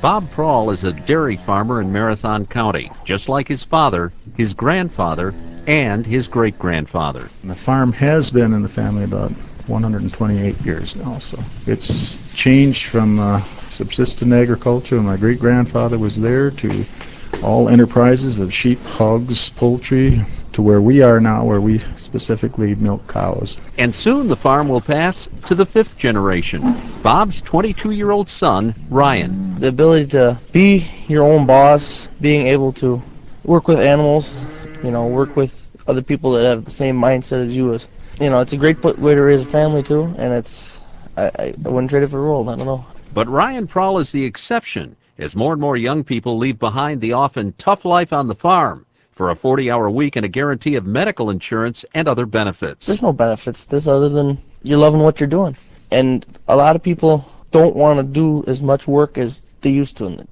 Bob Prawl is a dairy farmer in Marathon County, just like his father, his grandfather, and his great-grandfather. The farm has been in the family about 128 years now, so it's changed from subsistence agriculture when my great-grandfather was there to all enterprises of sheep, hogs, poultry, to where we are now, where we specifically milk cows. And soon the farm will pass to the fifth generation, Bob's 22-year-old son, Ryan. The ability to be your own boss, being able to work with animals, work with other people that have the same mindset as you is. It's a great way to raise a family too, and I wouldn't trade it for the world, I don't know. But Ryan Prawl is the exception, as more and more young people leave behind the often tough life on the farm for a 40-hour week and a guarantee of medical insurance and other benefits. There's no benefits to this other than you're loving what you're doing. And a lot of people don't want to do as much work as they used to.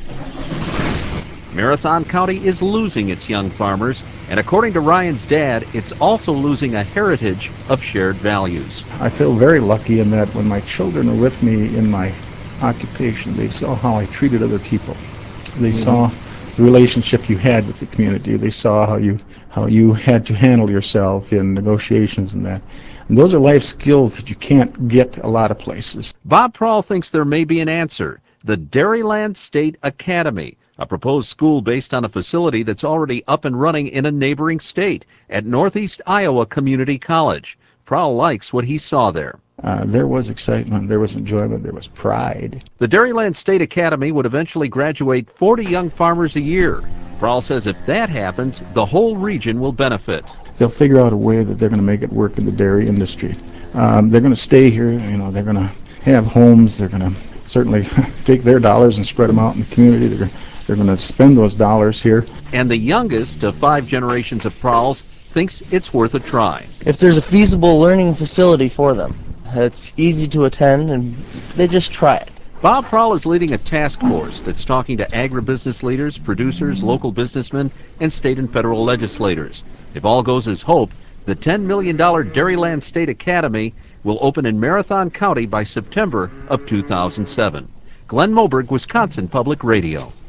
Marathon County is losing its young farmers, and according to Ryan's dad, it's also losing a heritage of shared values. I feel very lucky in that when my children are with me in my occupation, they saw how I treated other people. They saw the relationship you had with the community. They saw how you had to handle yourself in negotiations and that. And those are life skills that you can't get a lot of places. Bob Prawl thinks there may be an answer: the Dairyland State Academy, a proposed school based on a facility that's already up and running in a neighboring state at Northeast Iowa Community College. Prawl likes what he saw there. There was excitement, there was enjoyment, there was pride. The Dairyland State Academy would eventually graduate 40 young farmers a year. Prawl says if that happens, the whole region will benefit. They'll figure out a way that they're going to make it work in the dairy industry. They're going to stay here, they're going to have homes, they're going to certainly take their dollars and spread them out in the community. They're going to spend those dollars here. And the youngest of 5 generations of Prawls thinks it's worth a try. If there's a feasible learning facility for them, it's easy to attend, and they just try it. Bob Prawl is leading a task force that's talking to agribusiness leaders, producers, local businessmen, and state and federal legislators. If all goes as hoped, the $10 million Dairyland State Academy will open in Marathon County by September of 2007. Glenn Moberg, Wisconsin Public Radio.